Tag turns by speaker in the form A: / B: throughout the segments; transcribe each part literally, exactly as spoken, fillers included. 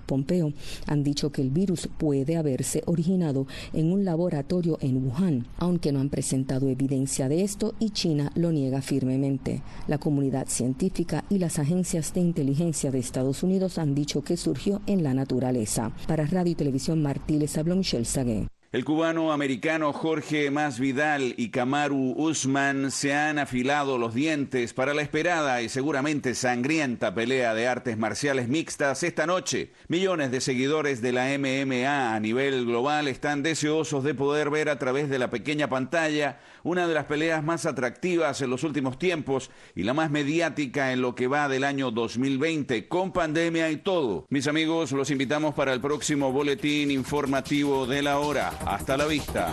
A: Pompeo han dicho que el virus puede haberse originado en un laboratorio en Wuhan, aunque no han presentado evidencia de esto y China lo niega firmemente. La comunidad científica y las agencias de inteligencia de Estados Unidos han dicho que surgió en la naturaleza. Para Radio y Televisión Martí les habló Michelle Sagué.
B: El cubano-americano Jorge Masvidal y Kamaru Usman se han afilado los dientes para la esperada y seguramente sangrienta pelea de artes marciales mixtas esta noche. Millones de seguidores de la M M A a nivel global están deseosos de poder ver a través de la pequeña pantalla una de las peleas más atractivas en los últimos tiempos y la más mediática en lo que va del año dos mil veinte, con pandemia y todo. Mis amigos, los invitamos para el próximo boletín informativo de la hora. Hasta la vista.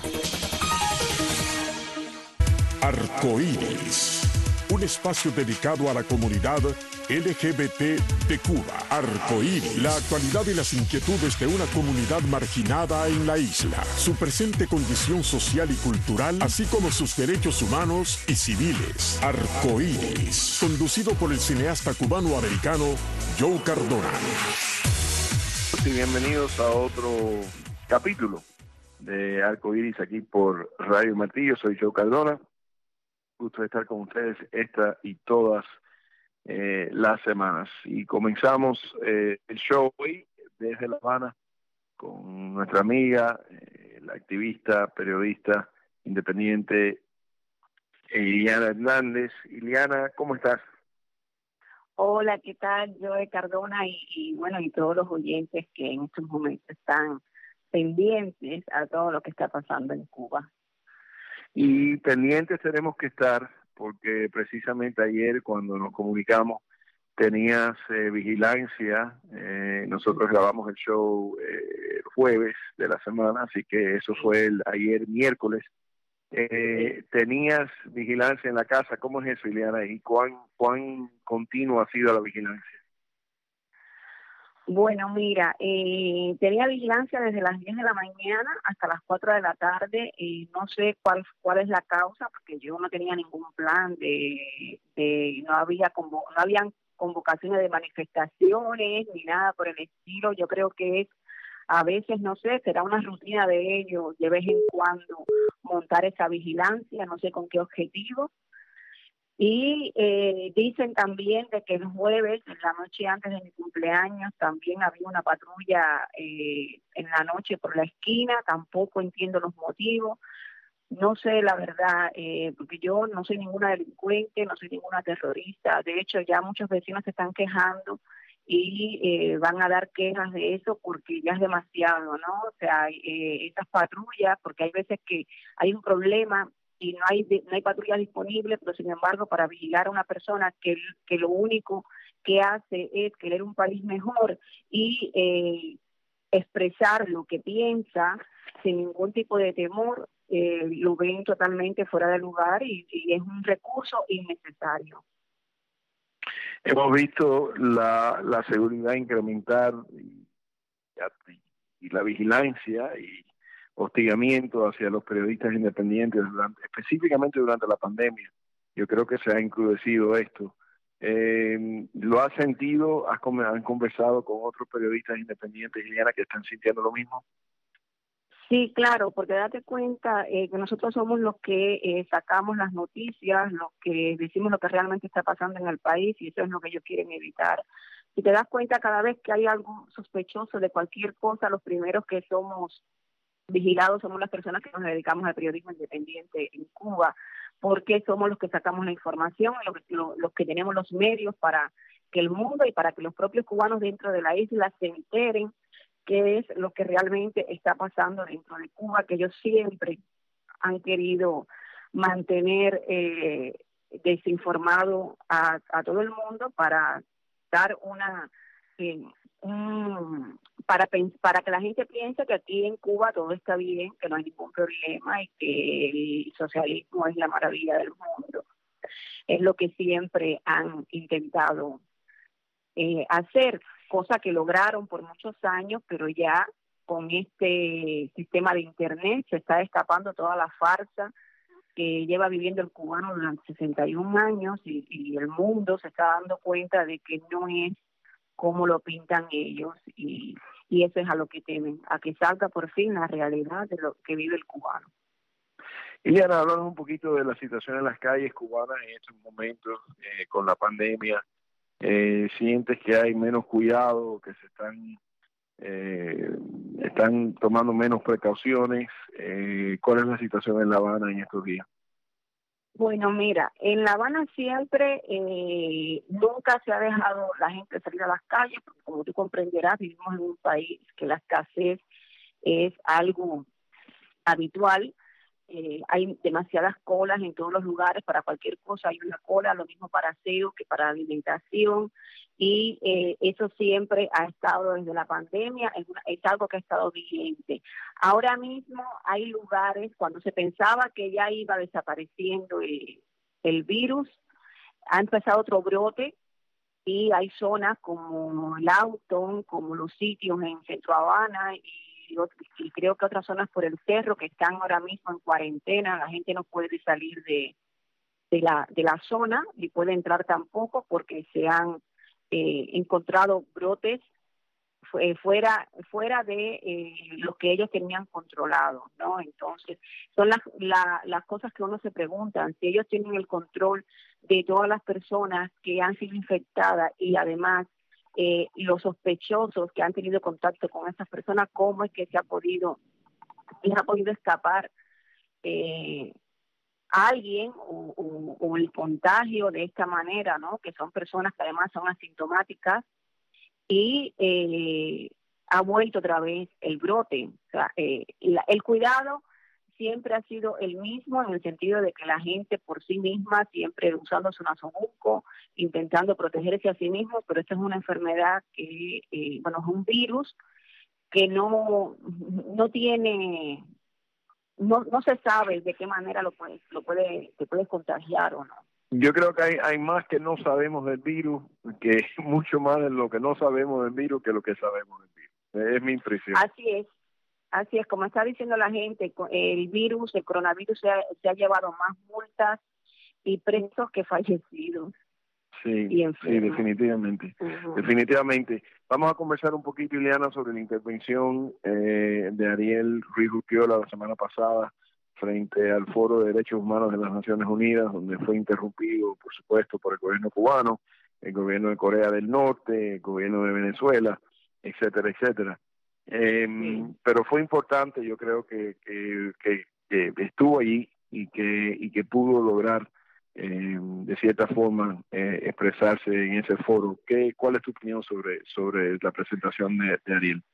C: Arcoíris, un espacio dedicado a la comunidad L G B T de Cuba. Arcoíris, la actualidad y las inquietudes de una comunidad marginada en la isla, su presente condición social y cultural, así como sus derechos humanos y civiles. Arcoíris, conducido por el cineasta cubano-americano Joe Cardona.
D: Y bienvenidos a otro capítulo de Arcoíris aquí por Radio Martí. Yo soy Joe Cardona. Gusto de estar con ustedes esta y todas eh, las semanas. Y comenzamos eh, el show hoy desde La Habana con nuestra amiga, eh, la activista, periodista independiente Iliana Hernández. Iliana, ¿cómo estás?
E: Hola, ¿qué tal? Joe Cardona y, y bueno, y todos los oyentes que en estos momentos están pendientes a todo lo que está pasando en Cuba.
D: Y pendientes tenemos que estar porque precisamente ayer cuando nos comunicamos tenías eh, vigilancia, eh, nosotros grabamos el show eh, el jueves de la semana, así que eso fue el ayer miércoles. Eh, tenías vigilancia en la casa. ¿Cómo es eso, Ileana? ¿Y cuán, cuán continua ha sido la vigilancia?
E: Bueno, mira, eh, tenía vigilancia desde las diez de la mañana hasta las cuatro de la tarde. Eh, no sé cuál cuál es la causa, porque yo no tenía ningún plan de, de no había convo, no habían convocaciones de manifestaciones ni nada por el estilo. Yo creo que es, a veces, no sé, será una rutina de ellos de vez en cuando montar esa vigilancia, no sé con qué objetivo. Y eh, dicen también de que el jueves, en la noche antes de mi cumpleaños, también había una patrulla eh, en la noche por la esquina. Tampoco entiendo los motivos. No sé la verdad, eh, porque yo no soy ninguna delincuente, no soy ninguna terrorista. De hecho, ya muchos vecinos se están quejando y eh, van a dar quejas de eso porque ya es demasiado, ¿no? O sea, eh, esas patrullas, porque hay veces que hay un problema y no hay no hay patrullas disponibles, pero sin embargo para vigilar a una persona que, que lo único que hace es querer un país mejor y eh, expresar lo que piensa sin ningún tipo de temor, eh, lo ven totalmente fuera de lugar y, y es un recurso innecesario.
D: Hemos visto la, la seguridad incrementar y, y la vigilancia y hostigamiento hacia los periodistas independientes, durante, específicamente durante la pandemia. Yo creo que se ha encrudecido esto. Eh, ¿Lo has sentido? ¿Has ¿Han conversado con otros periodistas independientes, Liliana, que están sintiendo lo mismo?
E: Sí, claro, porque date cuenta eh, que nosotros somos los que eh, sacamos las noticias, los que decimos lo que realmente está pasando en el país y eso es lo que ellos quieren evitar. Si te das cuenta, cada vez que hay algo sospechoso de cualquier cosa, los primeros que somos vigilados somos las personas que nos dedicamos al periodismo independiente en Cuba, porque somos los que sacamos la información, los, los, los que tenemos los medios para que el mundo y para que los propios cubanos dentro de la isla se enteren qué es lo que realmente está pasando dentro de Cuba, que ellos siempre han querido mantener eh, desinformado a, a todo el mundo para dar una... Eh, um, para para que la gente piense que aquí en Cuba todo está bien, que no hay ningún problema y que el socialismo es la maravilla del mundo. Es lo que siempre han intentado eh, hacer, cosa que lograron por muchos años, pero ya con este sistema de internet se está escapando toda la farsa que lleva viviendo el cubano durante sesenta y un años y, y el mundo se está dando cuenta de que no es como lo pintan ellos, y, y eso es a lo que temen, a que salga por fin la realidad de lo que vive el cubano.
D: Iliana, háblanos un poquito de la situación en las calles cubanas en estos momentos, eh, con la pandemia. Eh, ¿Sientes que hay menos cuidado, que se están eh, están tomando menos precauciones? Eh, ¿Cuál es la situación en La Habana en estos días?
E: Bueno, mira, en La Habana siempre, eh, nunca se ha dejado la gente salir a las calles, porque como tú comprenderás, vivimos en un país que la escasez es algo habitual. Eh, hay demasiadas colas en todos los lugares, para cualquier cosa hay una cola, lo mismo para aseo que para alimentación, y eh, eso siempre ha estado desde la pandemia, es, una, es algo que ha estado vigente. Ahora mismo hay lugares, cuando se pensaba que ya iba desapareciendo el, el virus, ha empezado otro brote, y hay zonas como el Auton, como los sitios en Centro Habana, y y creo que otras zonas por el cerro que están ahora mismo en cuarentena. La gente no puede salir de, de, la, de la zona, ni puede entrar tampoco, porque se han eh, encontrado brotes fu- fuera fuera de eh, lo que ellos tenían controlado, ¿no? Entonces, son las, la, las cosas que uno se pregunta, si ellos tienen el control de todas las personas que han sido infectadas, y además Eh, los sospechosos que han tenido contacto con esas personas, cómo es que se ha podido, les ha podido escapar eh, a alguien o, o, o el contagio de esta manera, ¿no? Que son personas que además son asintomáticas, y eh, ha vuelto otra vez el brote. O sea, eh, la, el cuidado siempre ha sido el mismo, en el sentido de que la gente por sí misma, siempre usando su nasobuco, intentando protegerse a sí mismo, pero esta es una enfermedad que, eh, bueno, es un virus que no, no tiene, no, no se sabe de qué manera lo puede, lo puede, te puedes contagiar o no.
D: Yo creo que hay, hay más que no sabemos del virus, que mucho más de lo que no sabemos del virus que lo que sabemos del virus. Es mi impresión.
E: Así es. Así es, como está diciendo la gente, el virus, el coronavirus se ha, se ha llevado más multas y presos que fallecidos.
D: Sí,
E: y
D: sí, definitivamente. Uh-huh. Definitivamente. Vamos a conversar un poquito, Iliana, sobre la intervención eh, de Ariel Ruiz Urquiola la semana pasada frente al Foro de Derechos Humanos de las Naciones Unidas, donde fue interrumpido, por supuesto, por el gobierno cubano, el gobierno de Corea del Norte, el gobierno de Venezuela, etcétera, etcétera. Eh, sí. Pero fue importante, yo creo que, que, que, que estuvo allí y que, y que pudo lograr eh, de cierta forma eh, expresarse en ese foro. ¿Qué, ¿Cuál es tu opinión sobre, sobre la presentación de, de Ariel?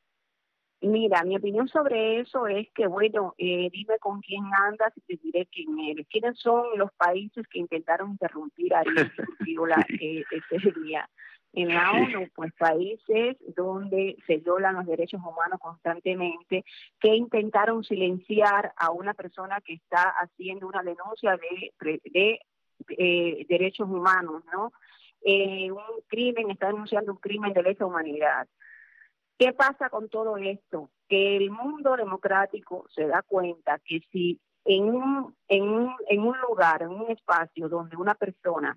E: Mira, mi opinión sobre eso es que, bueno, eh, dime con quién andas y te diré quién eres. ¿Quiénes son los países que intentaron interrumpir a Ariel Urquiola eh, ese día? En la ONU, pues países donde se violan los derechos humanos constantemente, que intentaron silenciar a una persona que está haciendo una denuncia de, de eh, derechos humanos, ¿no? Eh, un crimen, está denunciando un crimen de lesa humanidad. ¿Qué pasa con todo esto? Que el mundo democrático se da cuenta que si en un, en un, en un lugar, en un espacio donde una persona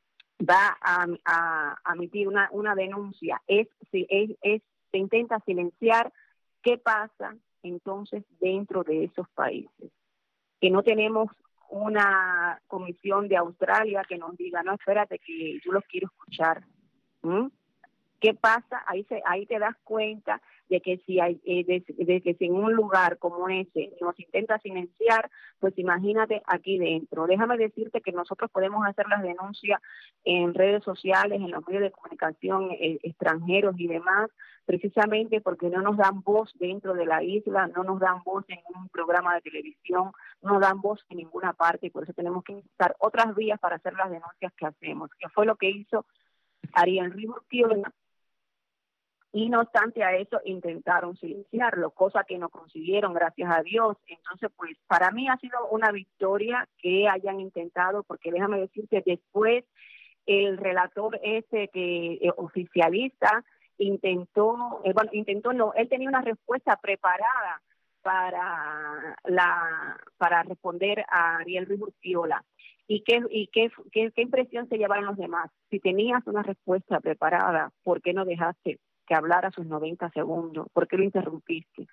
E: va a, a, a emitir una, una denuncia, es, es, es, se intenta silenciar, ¿qué pasa entonces dentro de esos países? Que no tenemos una comisión de Australia que nos diga, no, espérate que yo los quiero escuchar. ¿Mm? ¿Qué pasa? Ahí se, ahí te das cuenta de que si hay, eh, de, de que si en un lugar como ese nos intenta silenciar, pues imagínate aquí dentro. Déjame decirte que nosotros podemos hacer las denuncias en redes sociales, en los medios de comunicación eh, extranjeros y demás, precisamente porque no nos dan voz dentro de la isla, no nos dan voz en un programa de televisión, no dan voz en ninguna parte, y por eso tenemos que buscar otras vías para hacer las denuncias que hacemos, que fue lo que hizo Ariel Ruiz Urquiola. Y no obstante a eso intentaron silenciarlo, cosa que no consiguieron, gracias a Dios. Entonces, pues para mí ha sido una victoria que hayan intentado, porque déjame decirte, después el relator ese que eh, oficialista intentó, eh, bueno, intentó no, él tenía una respuesta preparada para la para responder a Ariel Ruiz Urquiola. ¿Y qué, y qué, qué, qué impresión se llevaron los demás? Si tenías una respuesta preparada, ¿por qué no dejaste que hablara sus noventa segundos? ¿Por qué lo interrumpiste?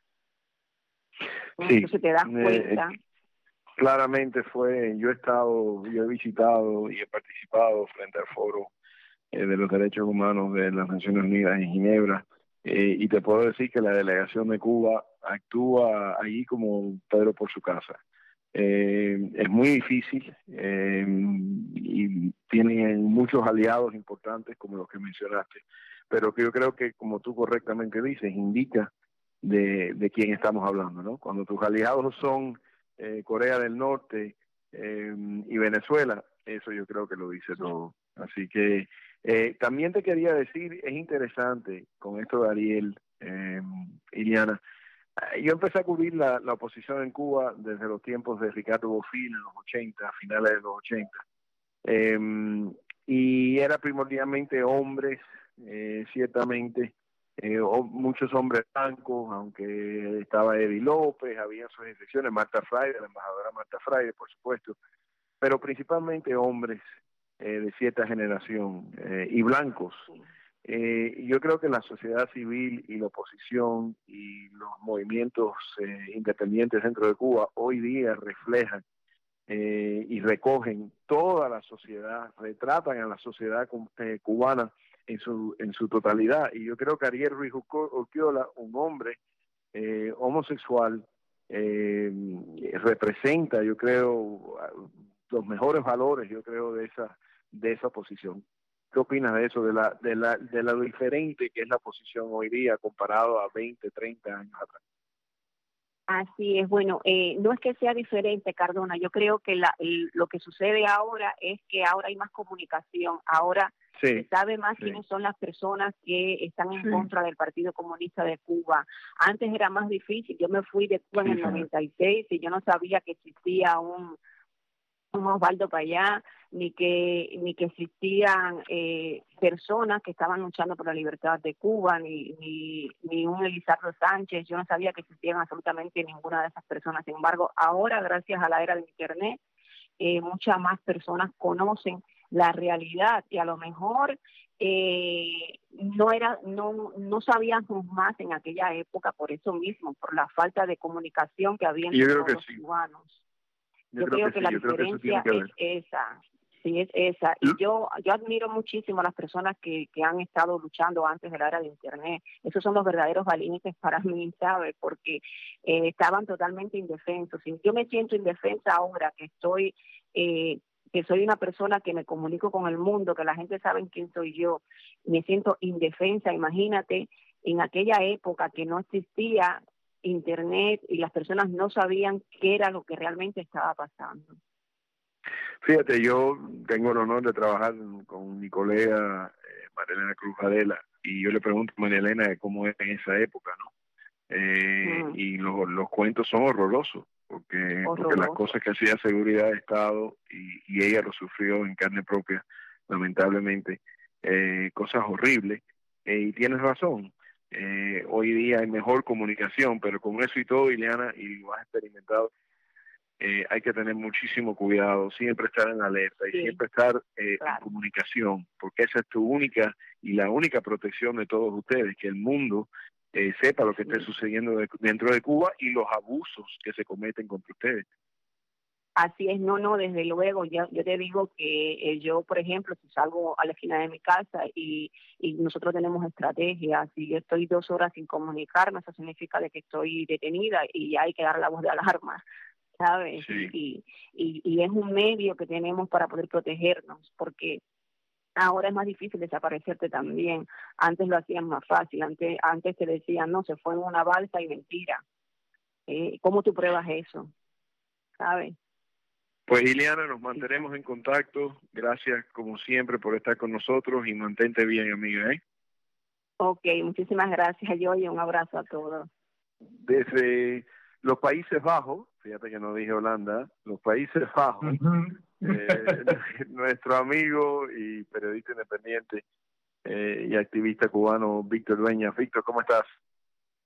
D: Sí,
E: entonces te das cuenta.
D: Eh, claramente fue, yo he estado, yo he visitado y he participado frente al foro eh, de los derechos humanos de las Naciones Unidas en Ginebra, eh, y te puedo decir que la delegación de Cuba actúa allí como Pedro por su casa. Eh, es muy difícil eh, y tienen muchos aliados importantes como los que mencionaste, pero que yo creo que, como tú correctamente dices, indica de, de quién estamos hablando, ¿no? Cuando tus aliados son eh, Corea del Norte eh, y Venezuela, eso yo creo que lo dice todo. Así que eh, también te quería decir, es interesante con esto de Ariel, eh, Iliana. Yo empecé a cubrir la, la oposición en Cuba desde los tiempos de Ricardo Bofill en los ochenta, a finales de los ochenta. Eh, y era primordialmente hombres, eh, ciertamente, eh, o, muchos hombres blancos, aunque estaba Eddie López, había sus excepciones, Marta Fraile, la embajadora Marta Fraile, por supuesto, pero principalmente hombres eh, de cierta generación eh, y blancos. Eh, yo creo que la sociedad civil y la oposición y los movimientos eh, independientes dentro de Cuba hoy día reflejan eh, y recogen toda la sociedad, retratan a la sociedad eh, cubana en su en su totalidad. Y yo creo que Ariel Ruiz Urquiola, un hombre eh, homosexual, eh, representa, yo creo, los mejores valores, yo creo, de esa de esa posición. ¿Qué opinas de eso, de la de la de lo diferente que es la posición hoy día comparado a veinte, treinta años atrás?
E: Así es, bueno, eh, no es que sea diferente, Cardona, yo creo que la, el, lo que sucede ahora es que ahora hay más comunicación, ahora sí, se sabe más sí. quiénes son las personas que están en sí. contra del Partido Comunista de Cuba. Antes era más difícil, yo me fui de Cuba sí, en el noventa y seis y yo no sabía que existía un, un Osvaldo Payá, ni que ni que existían eh, personas que estaban luchando por la libertad de Cuba, ni, ni ni un Elizardo Sánchez. Yo no sabía que existían absolutamente ninguna de esas personas. Sin embargo, ahora, gracias a la era de Internet, eh, muchas más personas conocen la realidad y a lo mejor eh, no era no no sabíamos más en aquella época por eso mismo, por la falta de comunicación que había entre todos los sí. cubanos. Yo, yo creo, creo que, que sí, la diferencia que que es esa, sí es esa. Y yo yo admiro muchísimo a las personas que, que han estado luchando antes de la era de Internet. Esos son los verdaderos valientes para mí, ¿sabes? Porque eh, estaban totalmente indefensos. Y yo me siento indefensa ahora que estoy, eh, que soy una persona que me comunico con el mundo, que la gente sabe quién soy yo. Me siento indefensa, imagínate, en aquella época que no existía Internet y las personas no sabían qué era lo que realmente estaba pasando.
D: Fíjate, yo tengo el honor de trabajar con mi colega eh, María Elena Cruz Varela, y yo le pregunto a María Elena cómo es en esa época, ¿no? Eh, mm. Y los, los cuentos son horrorosos, porque, Horroroso. porque las cosas que hacía Seguridad de Estado, y, y ella lo sufrió en carne propia, lamentablemente, eh, cosas horribles, eh, y tienes razón. Eh, hoy día hay mejor comunicación, pero con eso y todo, Ileana, y lo has experimentado, eh, hay que tener muchísimo cuidado, siempre estar en alerta y sí, siempre estar eh, claro. en comunicación, porque esa es tu única y la única protección de todos ustedes, que el mundo eh, sepa lo que sí. esté sucediendo de, dentro de Cuba y los abusos que se cometen contra ustedes.
E: Así es, no, no, desde luego, yo, yo te digo que eh, yo, por ejemplo, si salgo a la esquina de mi casa y, y nosotros tenemos estrategias, si yo estoy dos horas sin comunicarme, eso significa de que estoy detenida y hay que dar la voz de alarma, ¿sabes? Sí. Y, y, y es un medio que tenemos para poder protegernos, porque ahora es más difícil desaparecerte también. Antes lo hacían más fácil, antes, antes te decían, no, se fue en una balsa y mentira. Eh, ¿Cómo tú pruebas eso? ¿Sabes?
D: Pues Ileana, nos mantenemos en contacto. Gracias como siempre por estar con nosotros y mantente bien, amiga, ¿eh?
E: Ok, muchísimas gracias, yo y un abrazo a todos.
D: Desde los Países Bajos, fíjate que no dije Holanda, los Países Bajos, uh-huh. eh, nuestro amigo y periodista independiente eh, y activista cubano Víctor Dueñas. Víctor, ¿cómo estás?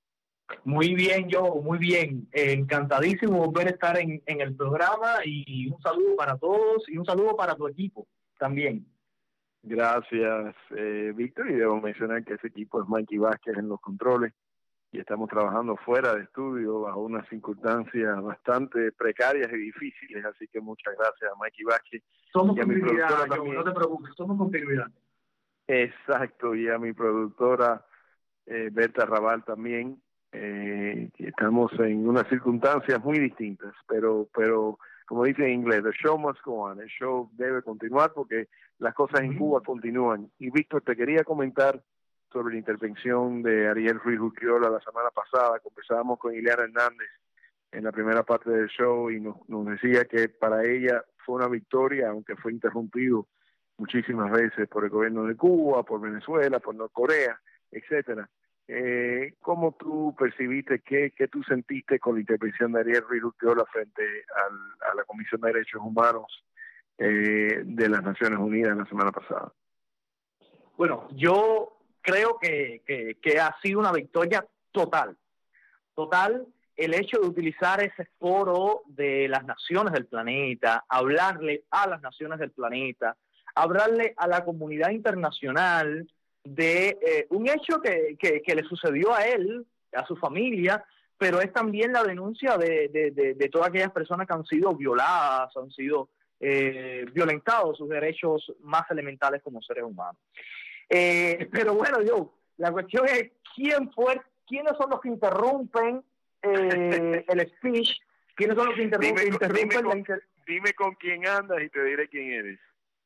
F: Muy bien, yo, muy bien. Eh, encantadísimo volver a estar en, en el programa y un saludo para todos y un saludo para tu equipo también.
D: Gracias, eh, Víctor, y debo mencionar que ese equipo es Mikey Vázquez en los controles y estamos trabajando fuera de estudio bajo unas circunstancias bastante precarias y difíciles, así que muchas gracias a Mikey Vázquez.
F: Somos
D: y a mi
F: continuidad,
D: productora
F: yo,
D: también.
F: no te preocupes, somos continuidad.
D: Exacto, y a mi productora eh, Berta Raval también, eh, que estamos en unas circunstancias muy distintas, pero pero como dice en inglés, the show must go on, el show debe continuar porque las cosas en Cuba continúan. Y Víctor, te quería comentar sobre la intervención de Ariel Ruiz Urquiola la semana pasada. Conversábamos con Ileana Hernández en la primera parte del show y nos, nos decía que para ella fue una victoria, aunque fue interrumpido muchísimas veces por el gobierno de Cuba, por Venezuela, por Norcorea, etcétera. Eh, ¿Cómo tú percibiste, qué, qué tú sentiste con la intervención de Ariel Ruiz Urquiola frente al, a la Comisión de Derechos Humanos eh, de las Naciones Unidas la semana pasada?
F: Bueno, yo creo que, que, que ha sido una victoria total, total el hecho de utilizar ese foro de las naciones del planeta, hablarle a las naciones del planeta, hablarle a la comunidad internacional de eh, un hecho que, que, que le sucedió a él, a su familia, pero es también la denuncia de, de, de, de todas aquellas personas que han sido violadas, han sido eh, violentados sus derechos más elementales como seres humanos. Eh, pero bueno, yo, la cuestión es quién fue, quiénes son los que interrumpen eh, el speech, quiénes son los que interrumpen,
D: dime,
F: interrumpen
D: dime,
F: la
D: con,
F: inter...
D: dime con quién andas y te diré quién eres.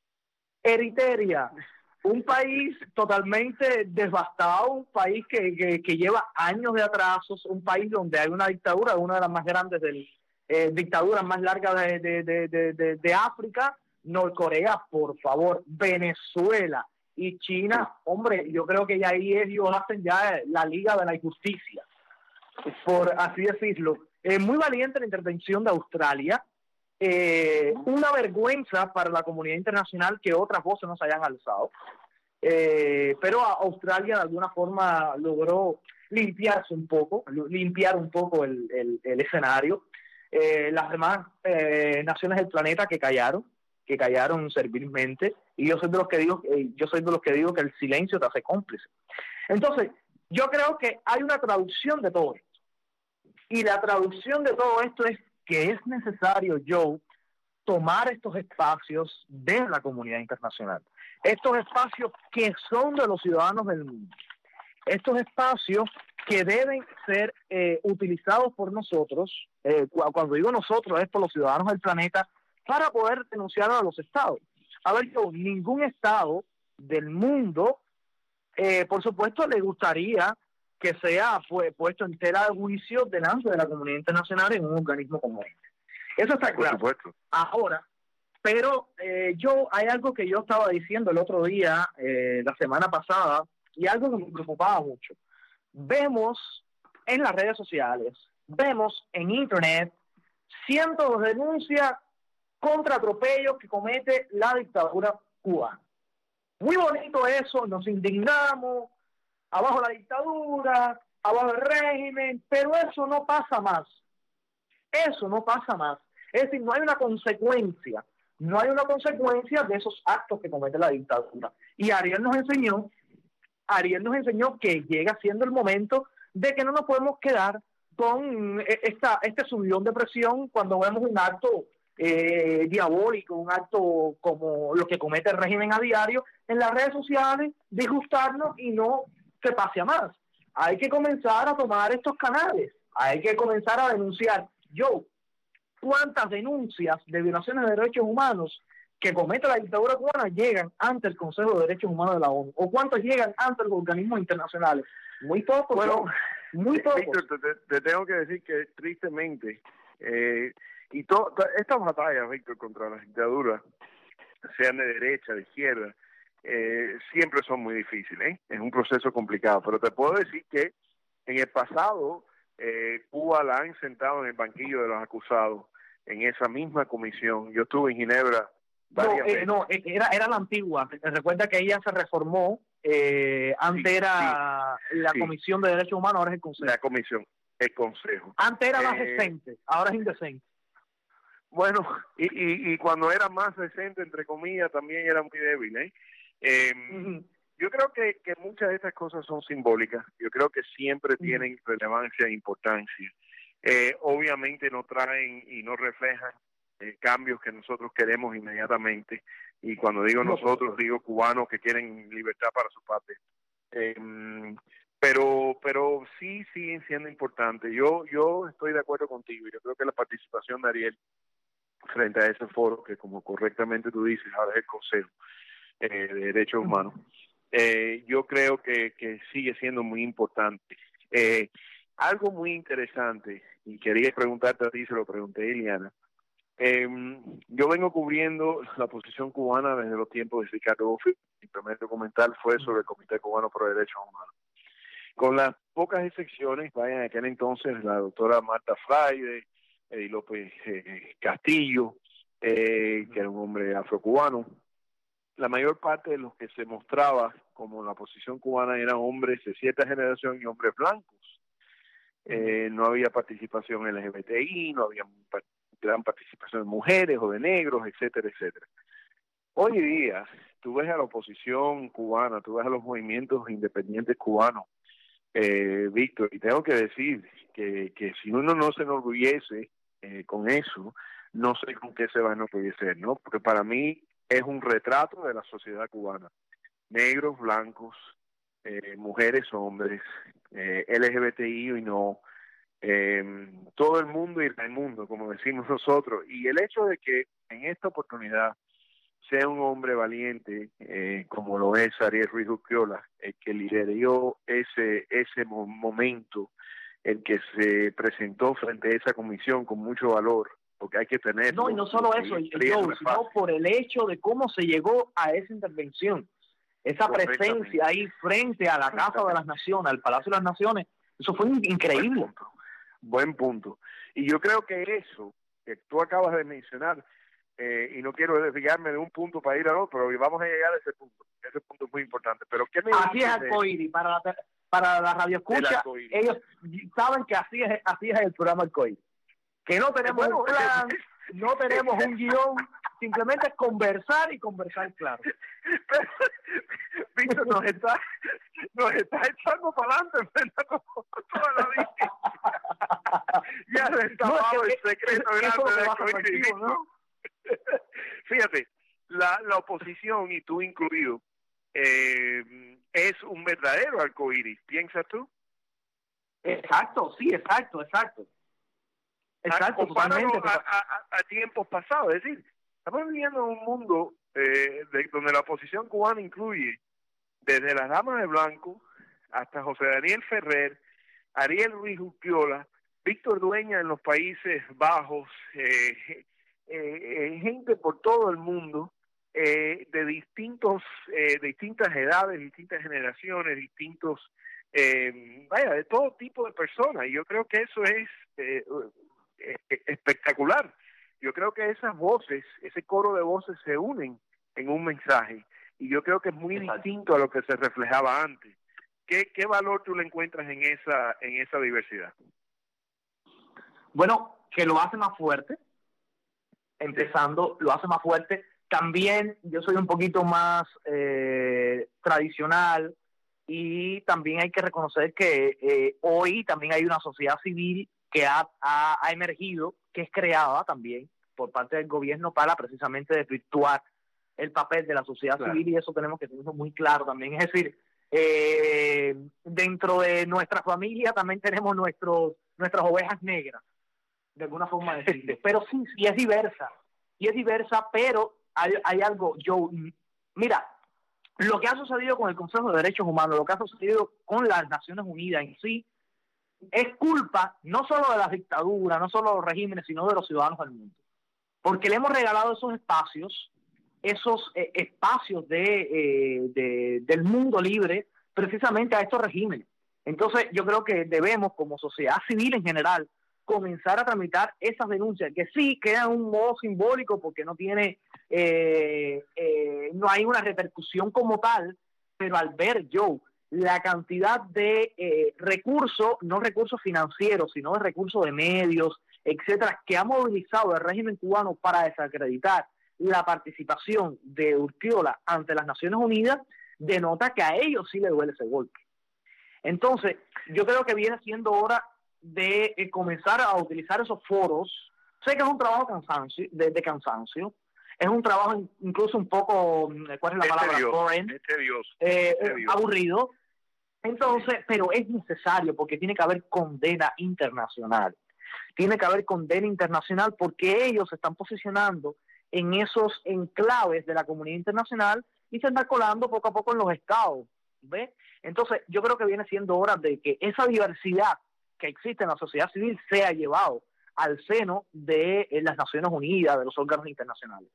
F: Eritrea, un país totalmente devastado, un país que, que, que lleva años de atrasos, un país donde hay una dictadura, una de las más grandes, del, eh, dictaduras más largas de, de, de, de, de, de África, Norcorea, por favor, Venezuela y China, hombre, yo creo que ya ahí ellos hacen ya la liga de la injusticia, por así decirlo. Eh, muy valiente la intervención de Australia. Eh, una vergüenza para la comunidad internacional que otras voces no se hayan alzado, eh, pero Australia de alguna forma logró limpiarse un poco, limpiar un poco el, el, el escenario. Eh, las demás eh, naciones del planeta que callaron, que callaron servilmente, y yo soy de los que digo, eh, yo soy de los que digo que el silencio te hace cómplice. Entonces, yo creo que hay una traducción de todo esto, y la traducción de todo esto es que es necesario, Joe, tomar estos espacios de la comunidad internacional, estos espacios que son de los ciudadanos del mundo, estos espacios que deben ser eh, utilizados por nosotros, eh, cuando digo nosotros es por los ciudadanos del planeta, para poder denunciar a los estados. A ver, yo, ningún estado del mundo, eh, por supuesto, le gustaría que sea pues, puesto en tela de juicio delante de la comunidad internacional en un organismo como este. Eso está claro.
D: Por supuesto.
F: Ahora, pero eh, yo, hay algo que yo estaba diciendo el otro día, eh, la semana pasada, y algo que me preocupaba mucho. Vemos en las redes sociales, vemos en internet cientos de denuncias contra atropellos que comete la dictadura cubana. Muy bonito eso, nos indignamos, abajo la dictadura, abajo el régimen, pero eso no pasa más. Eso no pasa más. Es decir, no hay una consecuencia, no hay una consecuencia de esos actos que comete la dictadura. Y Ariel nos enseñó, Ariel nos enseñó que llega siendo el momento de que no nos podemos quedar con esta, este subidón de presión cuando vemos un acto eh, diabólico, un acto como lo que comete el régimen a diario en las redes sociales, disgustarnos y no se pase a más. Hay que comenzar a tomar estos canales, hay que comenzar a denunciar. Yo, ¿cuántas denuncias de violaciones de derechos humanos que comete la dictadura cubana llegan ante el Consejo de Derechos Humanos de la ONU? ¿O cuántas llegan ante los organismos internacionales? Muy poco.
D: Bueno,
F: muy poco.
D: Víctor, te, te tengo que decir que tristemente, eh, y to, to, estas batallas, Víctor, contra las dictaduras, sean de derecha, de izquierda, eh, siempre son muy difíciles, ¿eh? Es un proceso complicado, pero te puedo decir que en el pasado eh, Cuba la han sentado en el banquillo de los acusados en esa misma comisión. Yo estuve en Ginebra varias
F: no, eh,
D: veces.
F: No, era, era la antigua. Recuerda que ella se reformó Eh, antes
D: sí,
F: era
D: sí,
F: la
D: sí.
F: Comisión de Derechos Humanos, ahora es el Consejo.
D: La comisión, el Consejo.
F: Antes era más
D: Eh,
F: decente, ahora es indecente.
D: Bueno, y, y, y cuando era más decente, entre comillas, también era muy débil, ¿eh? eh uh-huh. Yo creo que, que muchas de estas cosas son simbólicas. Yo creo que siempre uh-huh. tienen relevancia e importancia. Eh, obviamente no traen y no reflejan eh, cambios que nosotros queremos inmediatamente. Y cuando digo no, nosotros, pues, digo cubanos que quieren libertad para su patria. Eh, pero pero sí siguen siendo importantes. Yo, yo estoy de acuerdo contigo. Yo creo que la participación de Ariel frente a ese foro, que como correctamente tú dices, ahora es el Consejo eh, de Derechos Humanos, eh, yo creo que, que sigue siendo muy importante. Eh, algo muy interesante, y quería preguntarte a ti, se lo pregunté a Iliana, eh, yo vengo cubriendo la posición cubana desde los tiempos de Ricardo Bofill. Mi primer documental fue sobre el Comité Cubano por Derechos Humanos. Con las pocas excepciones, vaya, en aquel entonces la doctora Marta Fraide, Eddie López eh, Castillo, eh, que era un hombre afrocubano. La mayor parte de los que se mostraba como la posición cubana eran hombres de cierta generación y hombres blancos. Eh, no había participación L G B T I, no había gran participación de mujeres o de negros, etcétera, etcétera. Hoy día, tú ves a la oposición cubana, tú ves a los movimientos independientes cubanos, eh, Víctor, y tengo que decir que, que si uno no se enorgullece Eh, con eso, no sé con qué se va a enorgullecer, ¿no? Porque para mí es un retrato de la sociedad cubana. Negros, blancos, eh, mujeres, hombres, eh, L G B T I y no, eh, todo el mundo y el mundo, como decimos nosotros. Y el hecho de que en esta oportunidad sea un hombre valiente, eh, como lo es Ariel Ruiz Urquiola, eh, que lideró ese, ese momento, el que se presentó frente a esa comisión con mucho valor, porque hay que tenerlo.
F: No, y no solo eso, Joe, sino por el hecho de cómo se llegó a esa intervención, esa presencia ahí frente a la Casa de las Naciones, al Palacio de las Naciones, eso fue increíble.
D: Buen punto. Buen punto. Y yo creo que eso que tú acabas de mencionar, eh, y no quiero desviarme de un punto para ir al otro, pero vamos a llegar a ese punto. Ese punto es muy importante. Pero ¿qué me
F: Así es, Arcoíris, para la para la radio escucha, ellos saben que así es, así es el programa Arcoíris. Que no tenemos bueno, un plan, no tenemos un guión, simplemente conversar y conversar claro.
D: Pero, Víctor, nos está, nos está echando para adelante, ¿verdad? Toda la vida. Ya no está no, el secreto es, grande de Arcoíris, ¿no? Fíjate, la, la oposición, y tú incluido, eh, es un verdadero arcoíris, ¿piensas tú?
F: Exacto, sí, exacto, exacto. Exacto,
D: totalmente. A, a, a tiempos pasados, es decir, estamos viviendo en un mundo eh, de, donde la oposición cubana incluye desde las damas de blanco hasta José Daniel Ferrer, Ariel Ruiz Urquiola, Víctor Dueña en los Países Bajos, eh, eh, eh, gente por todo el mundo, Eh, de distintos eh, de distintas edades, distintas generaciones, distintos eh, vaya, de todo tipo de personas, y yo creo que eso es eh, eh, espectacular. Yo creo que esas voces, ese coro de voces se unen en un mensaje, y yo creo que es muy Exacto. distinto a lo que se reflejaba antes. ¿Qué, qué valor tú le encuentras en esa en esa diversidad?
F: Bueno, que lo hace más fuerte, empezando, lo hace más fuerte. También yo soy un poquito más eh, tradicional, y también hay que reconocer que eh, hoy también hay una sociedad civil que ha, ha, ha emergido, que es creada también por parte del gobierno para precisamente desvirtuar el papel de la sociedad claro. civil, y eso tenemos que tenerlo muy claro también. Es decir, eh, dentro de nuestra familia también tenemos nuestros nuestras ovejas negras, de alguna forma decirlo. Pero sí, sí es diversa, y es diversa, pero hay, hay algo, yo, mira, lo que ha sucedido con el Consejo de Derechos Humanos, lo que ha sucedido con las Naciones Unidas en sí, es culpa no solo de las dictaduras, no solo de los regímenes, sino de los ciudadanos del mundo. Porque le hemos regalado esos espacios, esos eh, espacios de, eh, de, del mundo libre, precisamente a estos regímenes. Entonces yo creo que debemos, como sociedad civil en general, comenzar a tramitar esas denuncias, que sí quedan un modo simbólico porque no tiene, eh, eh, no hay una repercusión como tal, pero al ver yo la cantidad de eh, recursos, no recursos financieros, sino de recursos de medios, etcétera, que ha movilizado el régimen cubano para desacreditar la participación de Urquiola ante las Naciones Unidas, denota que a ellos sí les duele ese golpe. Entonces, yo creo que viene siendo hora de eh, comenzar a utilizar esos foros. Sé que es un trabajo cansancio, de, de cansancio, es un trabajo incluso un poco, ¿cuál es la
D: es
F: palabra?
D: Tedioso,
F: Foreign,
D: es tedioso,
F: eh,
D: es tedioso.
F: Aburrido. Entonces, pero es necesario porque tiene que haber condena internacional. Tiene que haber condena internacional porque ellos se están posicionando en esos enclaves de la comunidad internacional y se están colando poco a poco en los estados, ¿ves? Entonces, yo creo que viene siendo hora de que esa diversidad que existe en la sociedad civil sea llevado al seno de eh, las Naciones Unidas, de los órganos internacionales.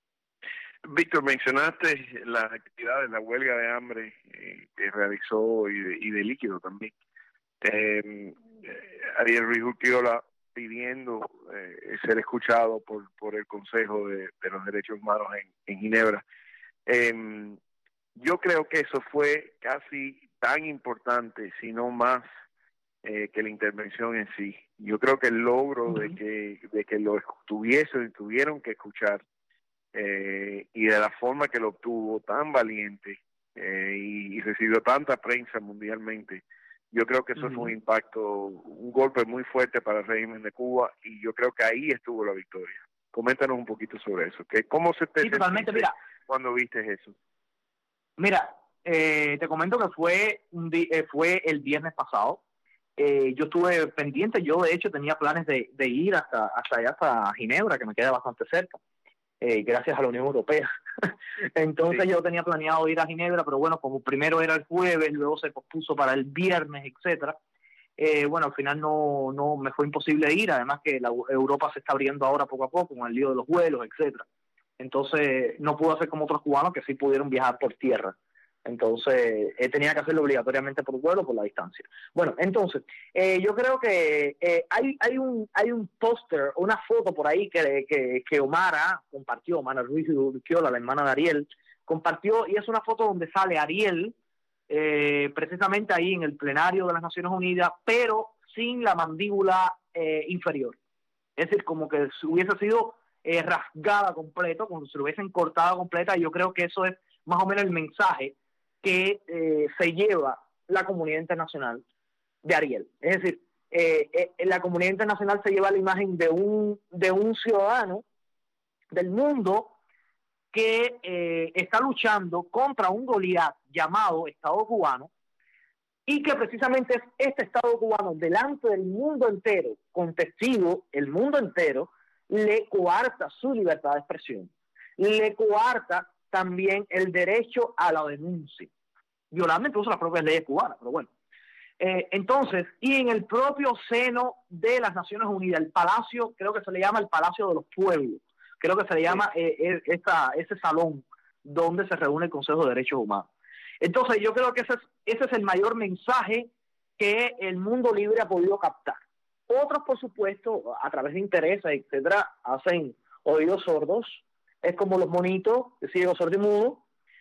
D: Víctor, mencionaste las actividades, la huelga de hambre eh, que realizó y de, y de líquido también. Eh, Ariel Ruiz Urquiola pidiendo eh, ser escuchado por, por el Consejo de, de los Derechos Humanos en, en Ginebra. Eh, yo creo que eso fue casi tan importante, si no más, eh, que la intervención en sí. Yo creo que el logro uh-huh. de que de que lo tuviesen, tuvieron que escuchar eh, y de la forma que lo obtuvo, tan valiente eh, y, y recibió tanta prensa mundialmente. Yo creo que eso uh-huh. fue un impacto, un golpe muy fuerte para el régimen de Cuba y yo creo que ahí estuvo la victoria. Coméntanos un poquito sobre eso. ¿Qué, ¿Cómo se te
F: sí, totalmente, mira,
D: cuando viste eso?
F: Mira, eh, te comento que fue, un di- eh, fue el viernes pasado. Eh, yo estuve pendiente, yo de hecho tenía planes de, de ir hasta, hasta allá, hasta Ginebra, que me queda bastante cerca, eh, gracias a la Unión Europea. Entonces sí. Yo tenía planeado ir a Ginebra, pero bueno, como primero era el jueves, luego se pospuso para el viernes, etcétera. Eh, bueno, al final no, no me fue imposible ir, además que la Europa se está abriendo ahora poco a poco con el lío de los vuelos, etcétera. Entonces no pude hacer como otros cubanos que sí pudieron viajar por tierra. Entonces eh, tenía que hacerlo obligatoriamente por vuelo, por la distancia. Bueno, entonces eh, yo creo que eh, hay hay un hay un póster, una foto por ahí que, que, que Omara compartió, Omara Ruiz Urquiola, la hermana de Ariel, compartió, y es una foto donde sale Ariel eh, precisamente ahí en el plenario de las Naciones Unidas, pero sin la mandíbula eh, inferior. Es decir, como que hubiese sido eh, rasgada completo, como si se lo hubiesen cortado completa, y yo creo que eso es más o menos el mensaje que eh, se lleva la comunidad internacional de Ariel. Es decir, eh, eh, la comunidad internacional se lleva la imagen de un, de un ciudadano del mundo que eh, está luchando contra un Goliat llamado Estado cubano, y que precisamente es este Estado cubano delante del mundo entero, con testigos, el mundo entero, le coarta su libertad de expresión, le coarta también el derecho a la denuncia, violando incluso las propias leyes cubanas, pero bueno. Eh, entonces, y en el propio seno de las Naciones Unidas, el palacio, creo que se le llama el Palacio de los Pueblos, creo que se le llama eh, eh, esta, ese salón donde se reúne el Consejo de Derechos Humanos. Entonces, yo creo que ese es, ese es el mayor mensaje que el mundo libre ha podido captar. Otros, por supuesto, a través de intereses, etcétera, hacen oídos sordos. Es como los monitos, ciegos, sordos y mudos.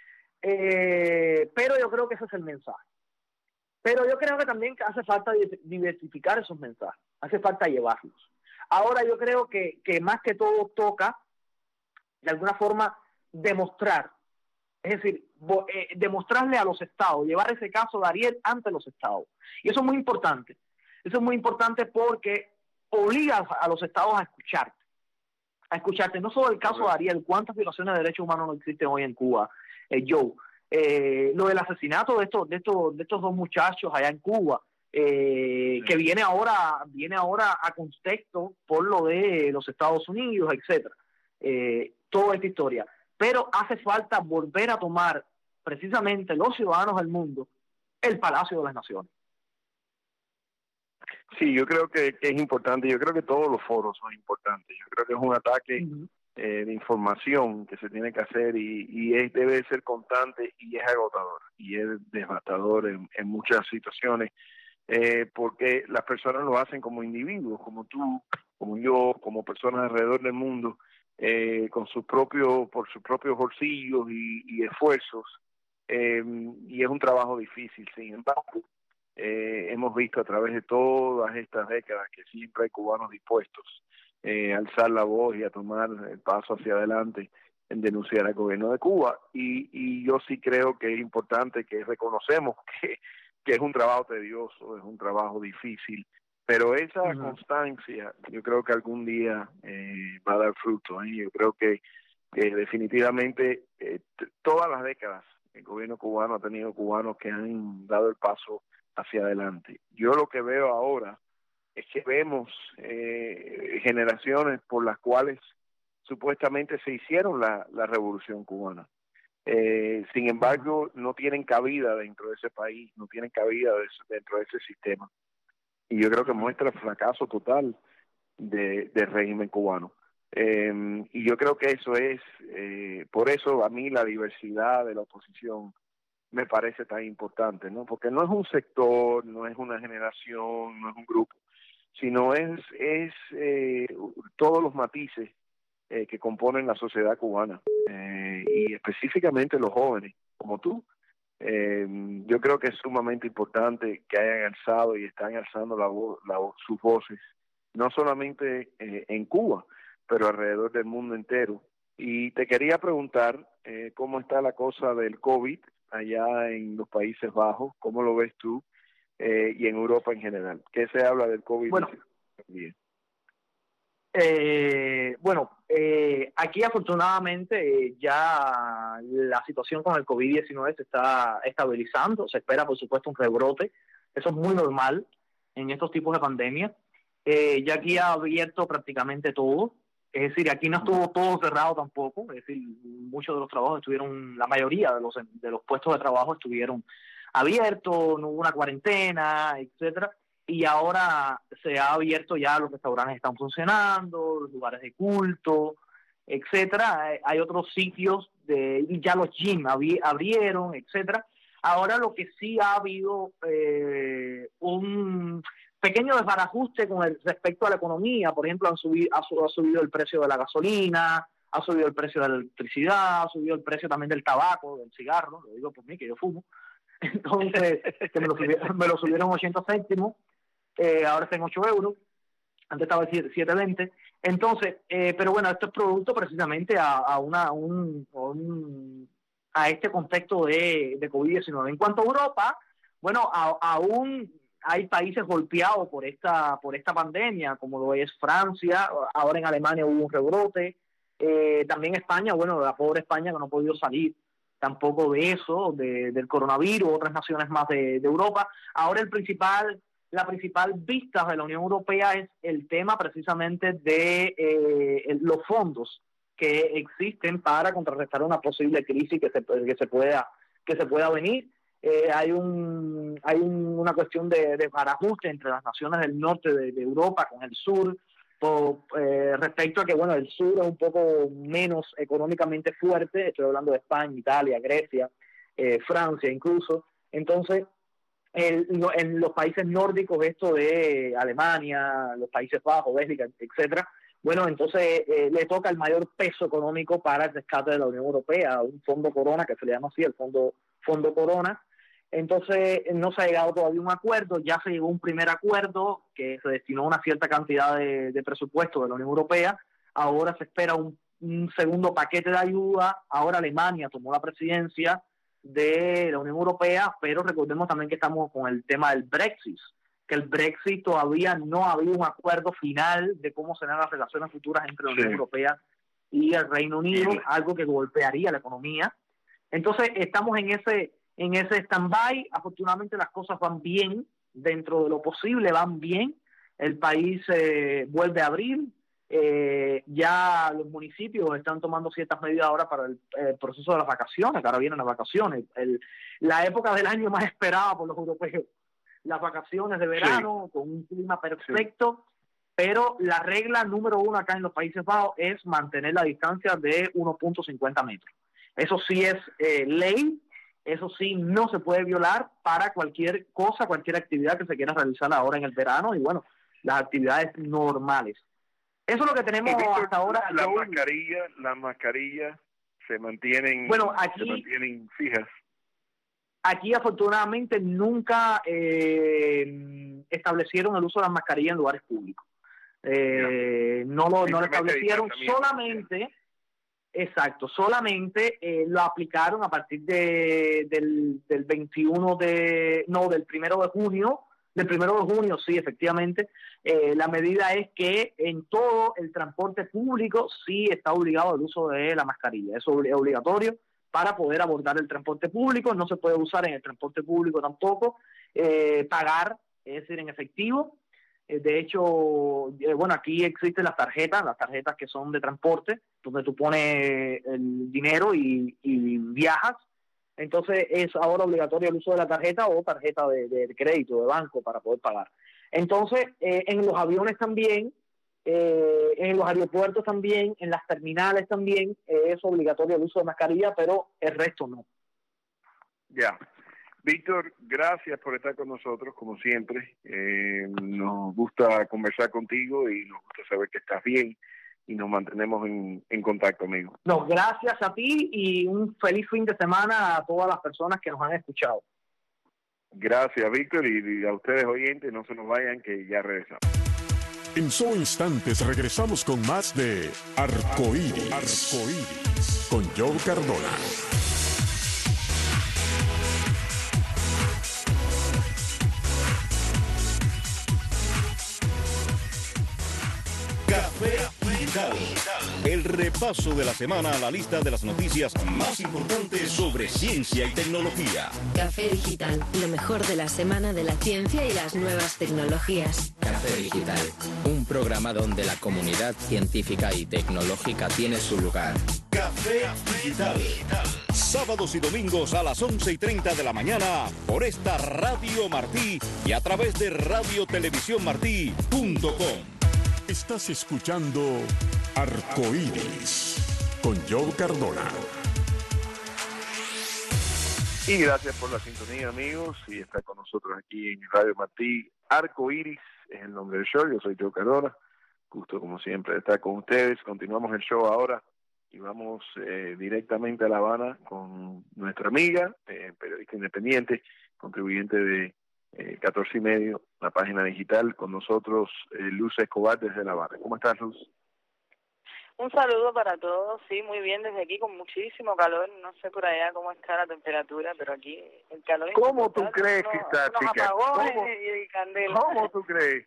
F: Eh, pero yo creo que ese es el mensaje. Pero yo creo que también hace falta diversificar esos mensajes. Hace falta llevarlos. Ahora yo creo que, que más que todo toca, de alguna forma, demostrar. Es decir, eh, demostrarle a los estados, llevar ese caso de Ariel ante los estados. Y eso es muy importante. Eso es muy importante porque obliga a los estados a escucharte. A escucharte. No solo el caso de Ariel, cuántas violaciones de derechos humanos no existen hoy en Cuba, eh, Joe. Eh, lo del asesinato de estos, de estos, de estos dos muchachos allá en Cuba, eh, sí. que viene ahora, viene ahora a contexto por lo de los Estados Unidos, etcétera. Eh, toda esta historia. Pero hace falta volver a tomar precisamente los ciudadanos del mundo el Palacio de las Naciones.
D: Sí, yo creo que, que es importante, yo creo que todos los foros son importantes, yo creo que es un ataque uh-huh. eh, de información que se tiene que hacer y, y es, debe ser constante y es agotador y es devastador en, en muchas situaciones eh, porque las personas lo hacen como individuos, como tú, como yo, como personas alrededor del mundo, eh, con sus propios, por sus propios bolsillos y, y esfuerzos eh, y es un trabajo difícil. Sin embargo, eh, hemos visto a través de todas estas décadas que siempre hay cubanos dispuestos eh, a alzar la voz y a tomar el paso hacia adelante en denunciar al gobierno de Cuba, y, y yo sí creo que es importante que reconocemos que, que es un trabajo tedioso, es un trabajo difícil, pero esa uh-huh. constancia yo creo que algún día eh, va a dar fruto, ¿eh? Yo creo que, que definitivamente eh, t- todas las décadas el gobierno cubano ha tenido cubanos que han dado el paso hacia adelante. Yo lo que veo ahora es que vemos eh, generaciones por las cuales supuestamente se hicieron la, la revolución cubana. Eh, sin embargo, no tienen cabida dentro de ese país, no tienen cabida de, dentro de ese sistema. Y yo creo que muestra el fracaso total de, del régimen cubano. Eh, y yo creo que eso es, eh, por eso a mí la diversidad de la oposición me parece tan importante, ¿no? Porque no es un sector, no es una generación, no es un grupo, sino es, es eh, todos los matices Eh, que componen la sociedad cubana, eh, y específicamente los jóvenes, como tú. Eh, yo creo que es sumamente importante que hayan alzado y están alzando la voz, la, sus voces, no solamente eh, en Cuba, pero alrededor del mundo entero. Y te quería preguntar eh, cómo está la cosa del COVID allá en los Países Bajos, cómo lo ves tú, eh, y en Europa en general. ¿Qué se habla del COVID?
F: Bueno, Eh, bueno, eh, aquí afortunadamente eh, ya la situación con el COVID diecinueve se está estabilizando, se espera por supuesto un rebrote, eso es muy normal en estos tipos de pandemias. Eh, ya aquí ha abierto prácticamente todo, es decir, aquí no estuvo todo cerrado tampoco, es decir, muchos de los trabajos estuvieron, la mayoría de los, de los puestos de trabajo estuvieron abiertos, no hubo una cuarentena, etcétera. Y ahora se ha abierto, ya los restaurantes están funcionando, los lugares de culto, etcétera. Hay otros sitios, de, y ya los gyms abrieron, etcétera. Ahora lo que sí ha habido eh, un pequeño desbarajuste con el respecto a la economía. Por ejemplo, han subido, ha, ha subido el precio de la gasolina, ha subido el precio de la electricidad, ha subido el precio también del tabaco, del cigarro, lo digo por mí, que yo fumo. Entonces, que me lo subieron, me lo subieron ochenta céntimos. Eh, ahora está en ocho euros, antes estaba en siete veinte. Entonces, eh, pero bueno, esto es producto precisamente a, a, una, un, un, a este contexto de, de COVID diecinueve. En cuanto a Europa, bueno, a, aún hay países golpeados por esta, por esta pandemia, como lo es Francia, ahora en Alemania hubo un rebrote, eh, también España, bueno, la pobre España que no ha podido salir tampoco de eso, de, del coronavirus, otras naciones más de, de Europa. Ahora el principal... La principal vista de la Unión Europea es el tema precisamente de eh, los fondos que existen para contrarrestar una posible crisis que se, que se pueda que se pueda venir. Eh, hay un hay un, una cuestión de, de ajuste entre las naciones del norte de, de Europa con el sur, por, eh, respecto a que bueno el sur es un poco menos económicamente fuerte. Estoy hablando de España, Italia, Grecia, eh, Francia incluso. Entonces El, en los países nórdicos, esto de Alemania, los Países Bajos, Bélgica, etcétera, bueno, entonces eh, le toca el mayor peso económico para el rescate de la Unión Europea, un fondo Corona, que se le llama así, el fondo, fondo Corona. Entonces no se ha llegado todavía a un acuerdo, ya se llegó a un primer acuerdo que se destinó una cierta cantidad de, de presupuesto de la Unión Europea. Ahora se espera un, un segundo paquete de ayuda. Ahora Alemania tomó la presidencia de la Unión Europea, pero recordemos también que estamos con el tema del Brexit, que el Brexit todavía no ha habido un acuerdo final de cómo serán las relaciones futuras entre la Unión sí. Europea y el Reino Unido, sí. algo que golpearía la economía. Entonces estamos en ese en ese stand-by. Afortunadamente las cosas van bien, dentro de lo posible van bien, el país eh, vuelve a abrir. Eh, ya los municipios están tomando ciertas medidas ahora para el, el proceso de las vacaciones, que ahora vienen las vacaciones, el, la época del año más esperada por los europeos, las vacaciones de verano, sí. con un clima perfecto, sí. pero la regla número uno acá en los Países Bajos es mantener la distancia de uno punto cincuenta metros. Eso sí es eh, ley, eso sí no se puede violar para cualquier cosa, cualquier actividad que se quiera realizar ahora en el verano, y bueno, las actividades normales. Eso es lo que tenemos
D: Víctor,
F: hasta ahora.
D: Las mascarillas, las mascarillas se mantienen,
F: bueno, aquí,
D: se mantienen fijas.
F: Aquí afortunadamente nunca eh, establecieron el uso de las mascarillas en lugares públicos. Eh, no lo, no lo establecieron, solamente, exacto, solamente eh, lo aplicaron a partir de, del, del veintiuno de, no, del primero de junio, del primero de junio, sí, efectivamente. Eh, la medida es que en todo el transporte público sí está obligado el uso de la mascarilla, eso es obligatorio para poder abordar el transporte público. No se puede usar en el transporte público tampoco, eh, pagar, es decir, en efectivo. Eh, de hecho, eh, bueno, aquí existen las tarjetas, las tarjetas que son de transporte, donde tú pones el dinero y, y viajas. Entonces es ahora obligatorio el uso de la tarjeta o tarjeta de, de crédito, de banco, para poder pagar. Entonces, eh, en los aviones también, Eh, en los aeropuertos también, en las terminales también eh, es obligatorio el uso de mascarilla, pero el resto no.
D: Ya. Víctor, gracias por estar con nosotros, como siempre. Eh, nos gusta conversar contigo y nos gusta saber que estás bien y nos mantenemos en, en contacto, amigo.
F: No, gracias a ti y un feliz fin de semana a todas las personas que nos han escuchado.
D: Gracias, Víctor, y, y a ustedes oyentes, no se nos vayan, que ya regresamos.
C: En solo instantes regresamos con más de Arcoíris, Arcoíris con Joe Cardona.
G: Café Digital. El repaso de la semana a la lista de las noticias más importantes sobre ciencia y tecnología.
H: Café Digital, lo mejor de la semana de la ciencia y las nuevas tecnologías.
I: Café Digital, un programa donde la comunidad científica y tecnológica tiene su lugar.
G: Café Digital. Sábados y domingos a las once y treinta de la mañana por esta Radio Martí y a través de radio televisión martí punto com.
C: Estás escuchando Arcoíris con Joe Cardona.
D: Y gracias por la sintonía, amigos, y estar con nosotros aquí en Radio Martí. Arcoíris es el nombre del show. Yo soy Joe Cardona. Gusto, como siempre, de estar con ustedes. Continuamos el show ahora y vamos eh, directamente a La Habana con nuestra amiga, eh, periodista independiente, contribuyente de Eh, catorce y medio, la página digital, con nosotros eh, Luz Escobar desde La Habana. ¿Cómo estás, Luz?
J: Un saludo para todos, sí, muy bien desde aquí, con muchísimo calor. No sé por allá cómo está la temperatura, pero aquí el calor es
D: ¿Cómo tú crees
J: uno,
D: que está,
J: unos
D: chica?
J: apagones
D: ¿Cómo,
J: y, y candela.
D: ¿Cómo tú crees?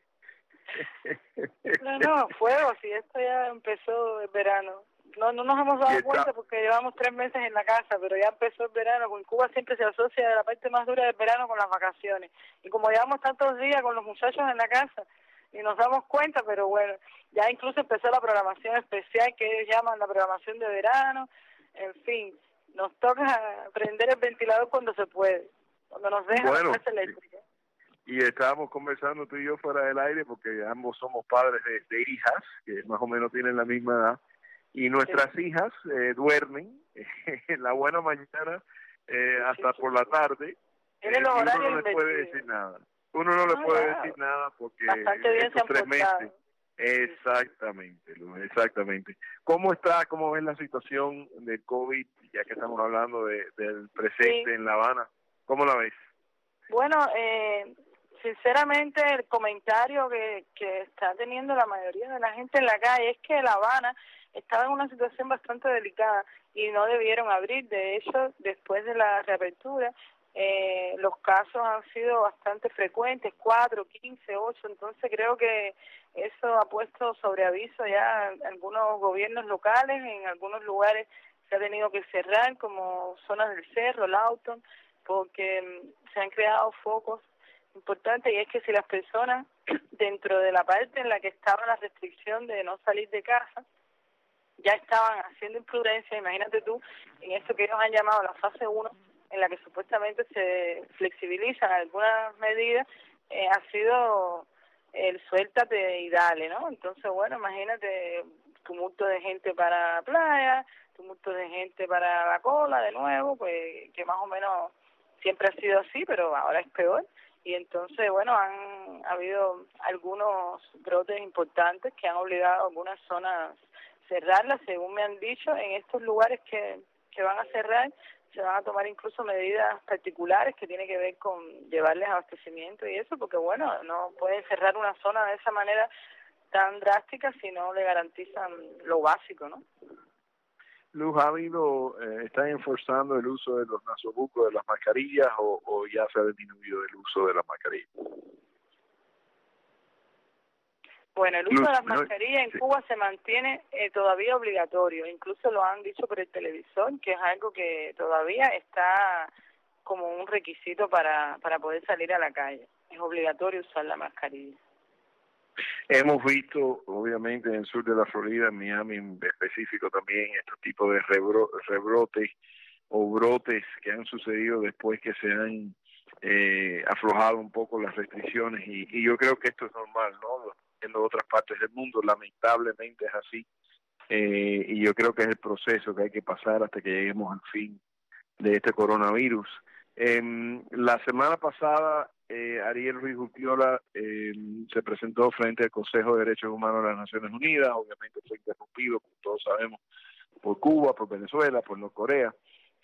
J: No, no, fuego, si esto ya empezó el verano. No, no nos hemos dado cuenta porque llevamos tres meses en la casa, pero ya empezó el verano. En Cuba siempre se asocia la parte más dura del verano con las vacaciones. Y como llevamos tantos días con los muchachos en la casa, y nos damos cuenta, pero bueno, ya incluso empezó la programación especial que ellos llaman la programación de verano. En fin, nos toca prender el ventilador cuando se puede, cuando nos dejan
D: bueno,
J: la fuerza eléctrica.
D: Y estábamos conversando tú y yo fuera del aire porque ambos somos padres de, de hijas que más o menos tienen la misma edad. Y nuestras sí. hijas eh, duermen en la buena mañana eh, hasta sí, sí, por la tarde.
J: Eh,
D: y uno no le puede decir nada. Uno no le
J: no,
D: puede
J: claro.
D: decir nada porque
J: estos
D: tres meses. Exactamente, Luz, exactamente. ¿Cómo está, cómo ves la situación del COVID, ya que estamos hablando de, del presente sí. en La Habana? ¿Cómo la ves?
J: Bueno, eh, sinceramente el comentario que, que está teniendo la mayoría de la gente en la calle es que La Habana estaba en una situación bastante delicada y no debieron abrir. De hecho, después de la reapertura, eh, los casos han sido bastante frecuentes, cuatro, quince, ocho, entonces creo que eso ha puesto sobre aviso ya a algunos gobiernos locales. En algunos lugares se ha tenido que cerrar, como zonas del Cerro, Lawton, porque se han creado focos importantes, y es que si las personas dentro de la parte en la que estaba la restricción de no salir de casa ya estaban haciendo imprudencia, imagínate tú, en esto que ellos han llamado la fase uno, en la que supuestamente se flexibilizan algunas medidas, eh, ha sido el suéltate y dale, ¿no? Entonces, bueno, imagínate, tumulto de gente para la playa, tumulto de gente para la cola de nuevo, pues que más o menos siempre ha sido así, pero ahora es peor. Y entonces, bueno, han ha habido algunos brotes importantes que han obligado a algunas zonas cerrarlas, según me han dicho. En estos lugares que, que van a cerrar se van a tomar incluso medidas particulares que tienen que ver con llevarles abastecimiento y eso, porque bueno, no pueden cerrar una zona de esa manera tan drástica si no le garantizan lo básico, ¿no?
D: Luz, ¿ha habido, eh, están enforzando el uso de los nasobucos, de las mascarillas, o, o ya se ha disminuido el uso de las mascarillas?
J: Bueno, el uso
D: Luz,
J: de las
D: no,
J: mascarillas en
D: sí.
J: Cuba se mantiene eh, todavía obligatorio, incluso lo han dicho por el televisor, que es algo que todavía está como un requisito para, para poder salir a la calle. Es obligatorio usar la mascarilla.
D: Hemos visto, obviamente, en el sur de la Florida, en Miami en específico también, estos tipos de rebro rebrotes o brotes que han sucedido después que se han eh, aflojado un poco las restricciones, y, y yo creo que esto es normal, ¿no? En otras partes del mundo, lamentablemente es así, eh, y yo creo que es el proceso que hay que pasar hasta que lleguemos al fin de este coronavirus. Eh, la semana pasada, eh, Ariel Ruiz Urquiola eh, se presentó frente al Consejo de Derechos Humanos de las Naciones Unidas. Obviamente fue interrumpido, como todos sabemos, por Cuba, por Venezuela, por Norcorea.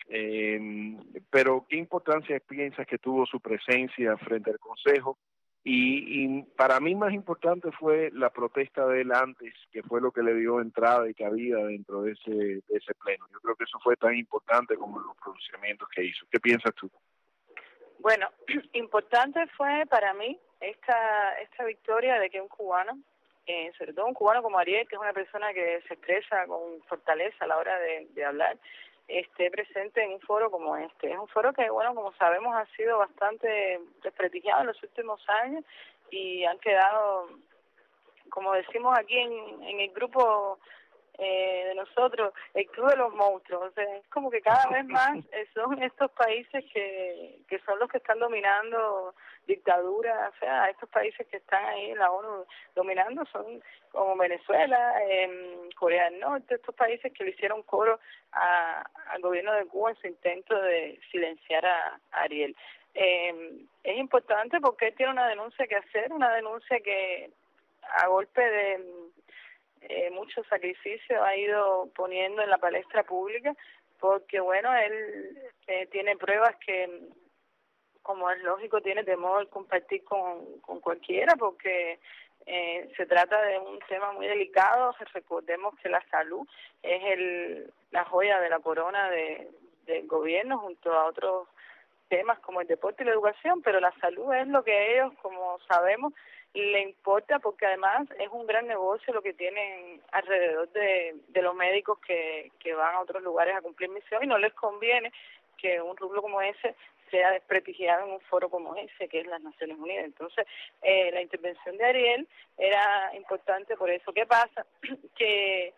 D: Eh, pero ¿qué importancia piensas que tuvo su presencia frente al Consejo? Y, y para mí más importante fue la protesta de él antes, que fue lo que le dio entrada y cabida dentro de ese, de ese pleno. Yo creo que eso fue tan importante como los pronunciamientos que hizo. ¿Qué piensas tú?
J: Bueno, importante fue para mí esta esta victoria de que un cubano, eh, sobre todo un cubano como Ariel, que es una persona que se expresa con fortaleza a la hora de, de hablar, esté presente en un foro como este. Es un foro que, bueno, como sabemos, ha sido bastante desprestigiado en los últimos años y han quedado, como decimos aquí en, en el grupo eh, de nosotros, el club de los monstruos. O sea, es como que cada vez más eh, son estos países que, que son los que están dominando dictaduras. O sea, estos países que están ahí en la ONU dominando son como Venezuela, eh, Corea del Norte, estos países que le hicieron coro a, al gobierno de Cuba en su intento de silenciar a, a Ariel. Eh, es importante porque él tiene una denuncia que hacer, una denuncia que a golpe de eh, mucho sacrificio ha ido poniendo en la palestra pública, porque bueno, él eh, tiene pruebas que, como es lógico, tiene temor compartir con, con cualquiera, porque eh, se trata de un tema muy delicado. Recordemos que la salud es el la joya de la corona de, del gobierno, junto a otros temas como el deporte y la educación, pero la salud es lo que a ellos, como sabemos, le importa, porque además es un gran negocio lo que tienen alrededor de, de los médicos que, que van a otros lugares a cumplir misión, y no les conviene que un rublo como ese sea desprestigiado en un foro como ese, que es las Naciones Unidas. Entonces, eh, la intervención de Ariel era importante por eso. ¿Qué pasa? Que,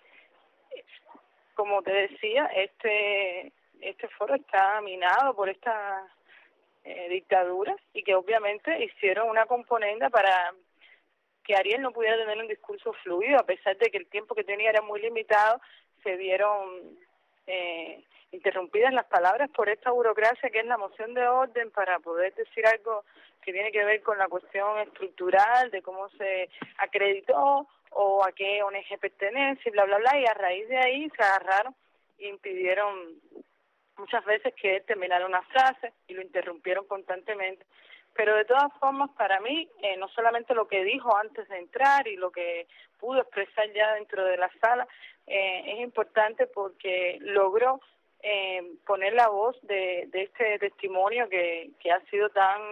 J: como te decía, este este foro está minado por esta eh, dictadura, y que obviamente hicieron una componenda para que Ariel no pudiera tener un discurso fluido, a pesar de que el tiempo que tenía era muy limitado. Se vieron eh, interrumpidas las palabras por esta burocracia que es la moción de orden, para poder decir algo que tiene que ver con la cuestión estructural de cómo se acreditó o a qué O N G pertenece, y bla, bla, bla, y a raíz de ahí se agarraron e impidieron muchas veces que él terminara una frase y lo interrumpieron constantemente. Pero de todas formas, para mí, eh, no solamente lo que dijo antes de entrar y lo que pudo expresar ya dentro de la sala, eh, es importante porque logró eh, poner la voz de, de este testimonio que, que ha sido tan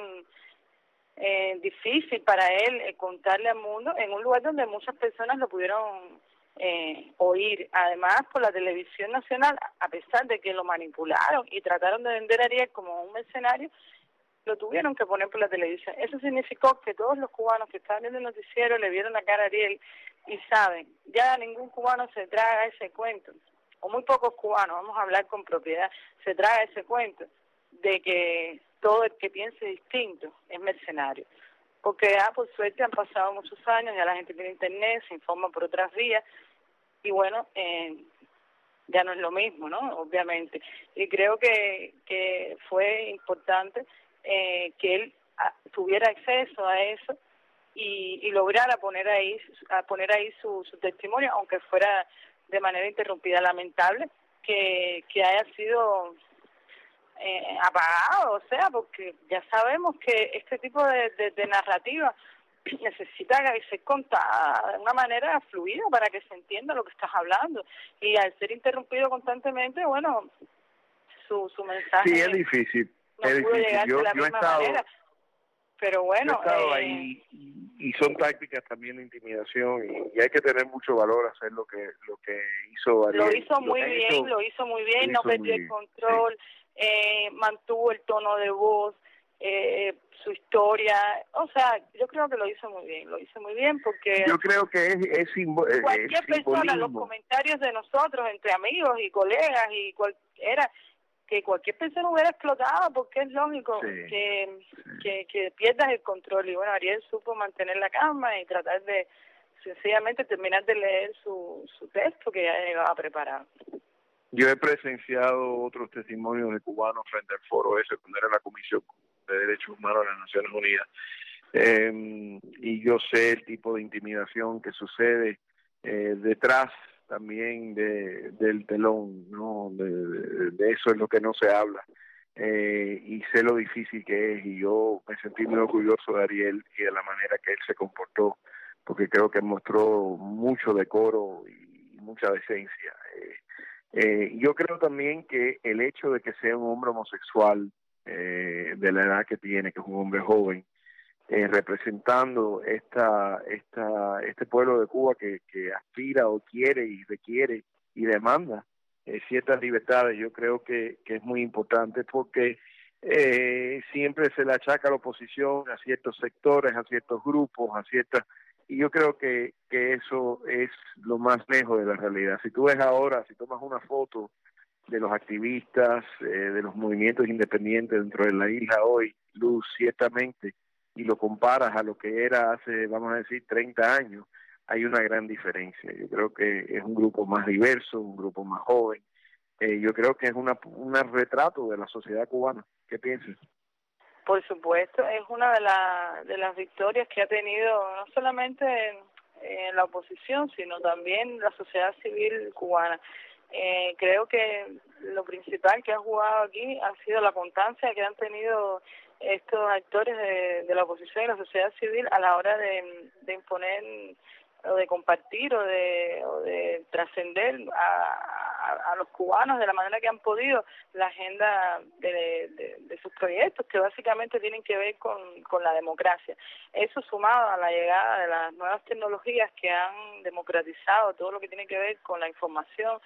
J: eh, difícil para él eh, contarle al mundo, en un lugar donde muchas personas lo pudieron eh, oír. Además, por la televisión nacional, a pesar de que lo manipularon y trataron de vender a Ariel como un mercenario, lo tuvieron que poner por la televisión. Eso significó que todos los cubanos que estaban viendo el noticiero le vieron la cara a Ariel y saben, ya ningún cubano se traga ese cuento, o muy pocos cubanos, vamos a hablar con propiedad, se traga ese cuento de que todo el que piense distinto es mercenario. Porque ah, por suerte han pasado muchos años, ya la gente tiene internet, se informa por otras vías, y bueno, eh, ya no es lo mismo, ¿no? Obviamente. Y creo que, que fue importante eh, que él a, tuviera acceso a eso y, y lograra poner ahí, a poner ahí su, su testimonio, aunque fuera de manera interrumpida. Lamentable que, que haya sido eh, apagado, o sea, porque ya sabemos que este tipo de, de, de narrativa necesita ser contada de una manera fluida para que se entienda lo que estás hablando, y al ser interrumpido constantemente, bueno, su, su mensaje
D: sí, es difícil,
J: no
D: es
J: pudo
D: difícil.
J: llegar
D: Yo,
J: de la
D: yo he
J: misma
D: estado,
J: manera, pero bueno,
D: yo he estado
J: eh,
D: ahí y son tácticas también de intimidación y, y hay que tener mucho valor a hacer lo que lo que hizo Ariel.
J: Lo hizo muy
D: lo
J: bien,
D: hecho,
J: lo hizo muy bien,
D: lo
J: no
D: hizo
J: perdió
D: muy
J: el
D: bien,
J: control,
D: sí.
J: eh, mantuvo el tono de voz, eh, su historia, o sea, yo creo que lo hizo muy bien, lo hizo muy bien porque
D: Yo creo que es, es, simbo, es
J: cualquier persona, los
D: simbolismo.
J: comentarios de nosotros, entre amigos y colegas y cual, era que cualquier persona hubiera explotado, porque es lógico
D: Sí,
J: que,
D: sí.
J: que, que pierdas el control, y bueno, Ariel supo mantener la calma y tratar de sencillamente terminar de leer su, su texto que ya llevaba preparado.
D: Yo he presenciado otros testimonios de cubanos frente al foro ese, cuando era la Comisión de Derechos Humanos de las Naciones Unidas. Eh, y yo sé el tipo de intimidación que sucede eh, detrás también de, del telón, ¿no? De, de, de eso es lo que no se habla. Eh, y sé lo difícil que es, y yo me sentí muy orgulloso de Ariel y de la manera que él se comportó, porque creo que mostró mucho decoro y mucha decencia. Eh, eh, yo creo también que el hecho de que sea un hombre homosexual, eh, de la edad que tiene, que es un hombre joven, eh, representando esta, esta, este pueblo de Cuba que, que aspira o quiere y requiere y demanda eh, ciertas libertades, yo creo que, que es muy importante, porque eh, siempre se le achaca a la oposición, a ciertos sectores, a ciertos grupos, a ciertas... Y yo creo que, que eso es lo más lejos de la realidad. Si tú ves ahora, si tomas una foto de los activistas, eh, de los movimientos independientes dentro de la isla hoy, Luz, ciertamente, y lo comparas a lo que era hace, vamos a decir, treinta años, hay una gran diferencia. Yo creo que es un grupo más diverso, un grupo más joven. Eh, yo creo que es una, un retrato de la sociedad cubana. ¿Qué piensas?
J: Por supuesto, es una de, la, de las victorias que ha tenido no solamente en, en la oposición, sino también la sociedad civil cubana. Eh, creo que lo principal que ha jugado aquí ha sido la constancia que han tenido estos actores de, de la oposición y la sociedad civil a la hora de, de imponer o de compartir o de, o de trascender a, a, a los cubanos de la manera que han podido la agenda de, de, de sus proyectos, que básicamente tienen que ver con, con la democracia. Eso sumado a la llegada de las nuevas tecnologías que han democratizado todo lo que tiene que ver con la información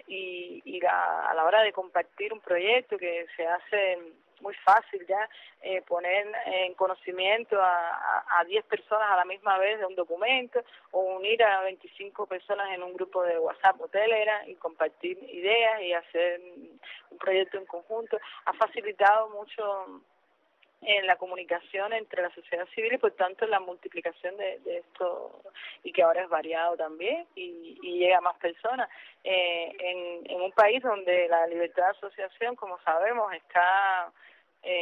J: y, y la, a la hora de compartir un proyecto que se hace muy fácil ya eh, poner en conocimiento a diez personas a la misma vez de un documento, o unir a veinticinco personas en un grupo de WhatsApp o Telegram y compartir ideas y hacer un proyecto en conjunto. Ha facilitado mucho en la comunicación entre la sociedad civil y por tanto en la multiplicación de, de esto, y que ahora es variado también y, y llega a más personas eh, en, en un país donde la libertad de asociación, como sabemos, está eh,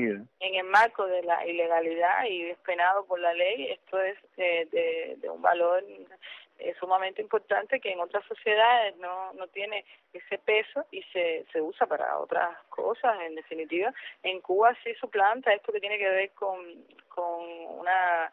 J: en el marco de la ilegalidad y despenado por la ley. Esto es eh, de, de un valor eh, sumamente importante que en otras sociedades no, no tiene ese peso y se, se usa para otras cosas. En definitiva, en Cuba sí suplanta esto que tiene que ver con, con una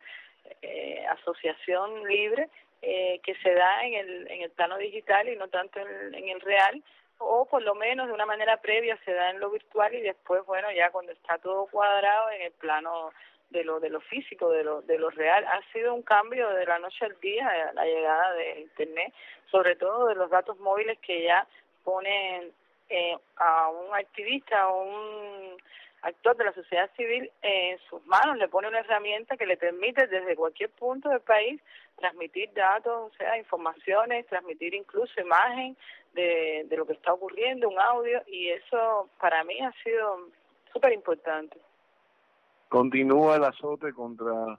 J: eh, asociación libre eh, que se da en el, en el plano digital y no tanto en, en el real, o por lo menos de una manera previa se da en lo virtual y después, bueno, ya cuando está todo cuadrado en el plano de lo de lo físico, de lo de lo real. Ha sido un cambio de la noche al día la llegada de Internet, sobre todo de los datos móviles que ya ponen eh, a un activista o un actor de la sociedad civil en sus manos, le pone una herramienta que le permite desde cualquier punto del país transmitir datos, o sea, informaciones, transmitir incluso imagen de, de lo que está ocurriendo, un audio, y eso para mí ha sido súper importante.
D: Continúa el azote contra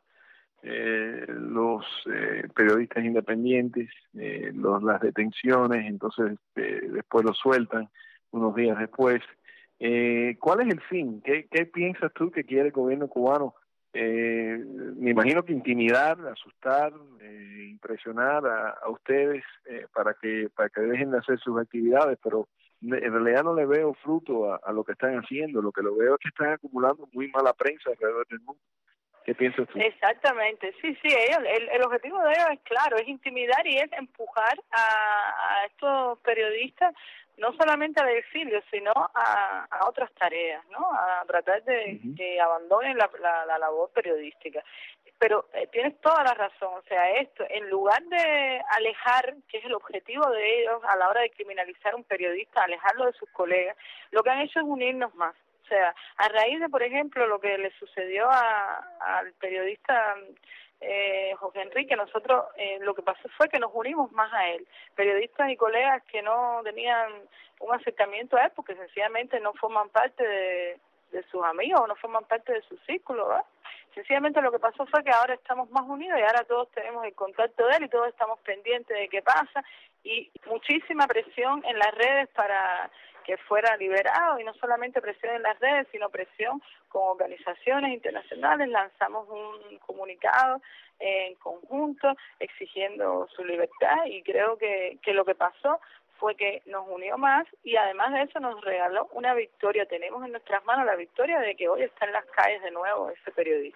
D: eh, los eh, periodistas independientes, eh, los, las detenciones, entonces eh, después los sueltan unos días después. Eh, ¿Cuál es el fin? ¿Qué, qué piensas tú que quiere el gobierno cubano? Eh, me imagino que intimidar, asustar, eh, impresionar a, a ustedes eh, para que para que dejen de hacer sus actividades, pero en realidad no le veo fruto a, a lo que están haciendo. Lo que lo veo es que están acumulando muy mala prensa alrededor del mundo. ¿Qué piensas tú?
J: Exactamente, sí, sí, ellos, el, el objetivo de ellos es claro, es intimidar y es empujar a, a estos periodistas no solamente al exilio, sino a, a otras tareas, ¿no? A tratar de uh-huh. que abandonen la, la, la labor periodística. Pero eh, tienes toda la razón, o sea, esto, en lugar de alejar, que es el objetivo de ellos a la hora de criminalizar a un periodista, alejarlo de sus colegas, lo que han hecho es unirnos más. O sea, a raíz de, por ejemplo, lo que le sucedió a, al periodista eh, José Enrique, nosotros eh, lo que pasó fue que nos unimos más a él, periodistas y colegas que no tenían un acercamiento a él porque sencillamente no forman parte de, de sus amigos o no forman parte de su círculo, ¿verdad? Sencillamente lo que pasó fue que ahora estamos más unidos y ahora todos tenemos el contacto de él y todos estamos pendientes de qué pasa y muchísima presión en las redes para que fuera liberado, y no solamente presión en las redes, sino presión con organizaciones internacionales. Lanzamos un comunicado en conjunto exigiendo su libertad y creo que, que lo que pasó fue que nos unió más y además de eso nos regaló una victoria. Tenemos en nuestras manos la victoria de que hoy está en las calles de nuevo ese periodista.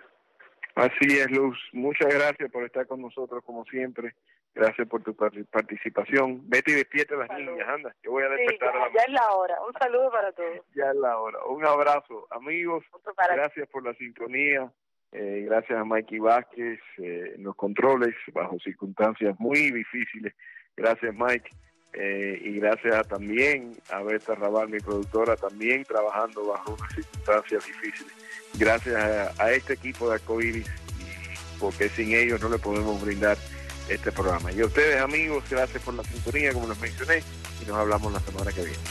D: Así es, Luz. Muchas gracias por estar con nosotros como siempre. Gracias por tu participación. Vete y despierta a las
J: Salud.
D: niñas, anda. Yo voy a despertar
J: sí, ya,
D: a la
J: ya es la hora. Un saludo para todos.
D: Ya es la hora. Un abrazo, amigos. Gracias por la sintonía. Eh, gracias a Mikey Vázquez eh, en los controles, bajo circunstancias muy difíciles. Gracias, Mike. Eh, y gracias también a Berta Raval, mi productora, también trabajando bajo unas circunstancias difíciles. Gracias a, a este equipo de Arcoiris, porque sin ellos no le podemos brindar este programa. Y a ustedes, amigos, gracias por la sintonía, como les mencioné, y nos hablamos la semana que viene.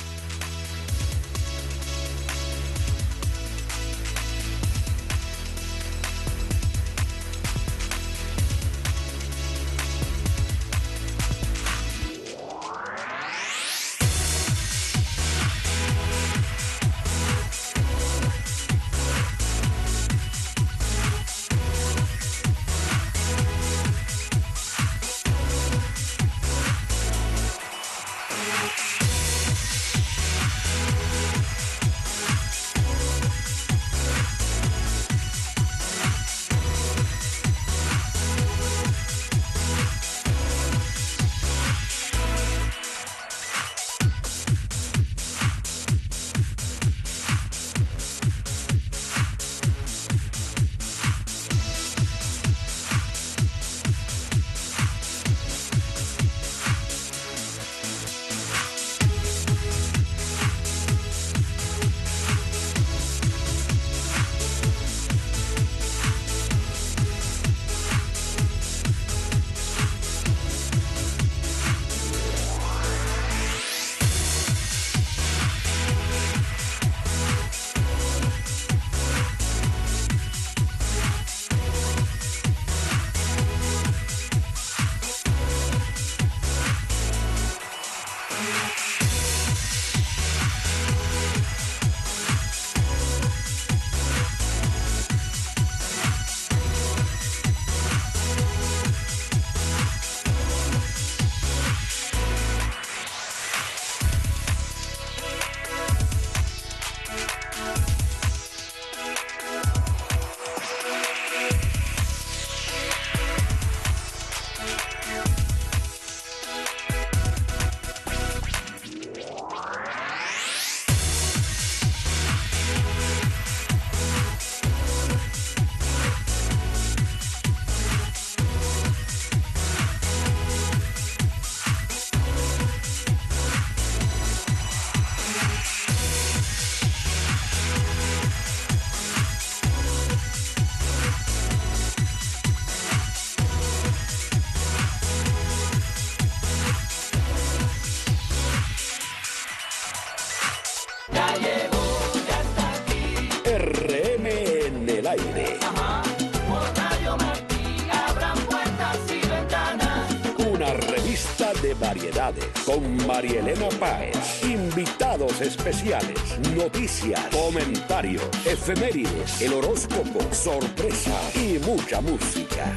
G: Variedades con María Elena Páez, invitados especiales, noticias, comentarios, efemérides, el horóscopo, sorpresa y mucha música.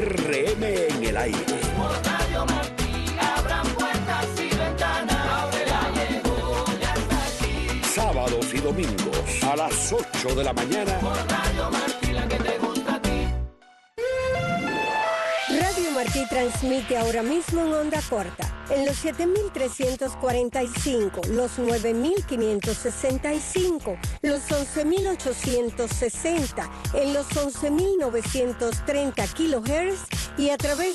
G: R M en el aire.
K: Por Radio Martí abran puertas y ventanas. Ahora llegó.
G: domingos a las ocho de la mañana.
K: Por Radio Martí, la que te gusta a ti.
L: Radio Martí transmite ahora mismo en onda corta, en los siete mil trescientos cuarenta y cinco, los nueve mil quinientos sesenta y cinco, los once mil ochocientos sesenta, en los once mil novecientos treinta kilohertz y a través